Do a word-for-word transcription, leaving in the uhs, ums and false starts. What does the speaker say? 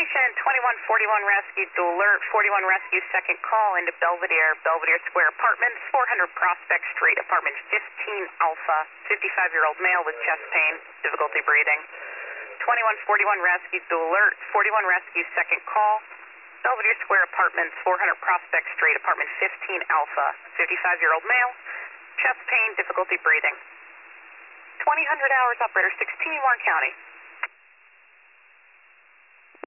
Citation twenty-one forty-one rescue to alert forty-one rescue second call into Belvedere, Belvedere Square Apartments, four hundred Prospect Street, apartment fifteen Alpha, fifty-five-year-old male with chest pain, difficulty breathing. twenty-one forty-one rescue to alert forty-one rescue second call, Belvedere Square Apartments, four hundred Prospect Street, apartment fifteen Alpha, fifty-five-year-old male, chest pain, difficulty breathing. twenty hundred hours, operator sixteen, Warren County.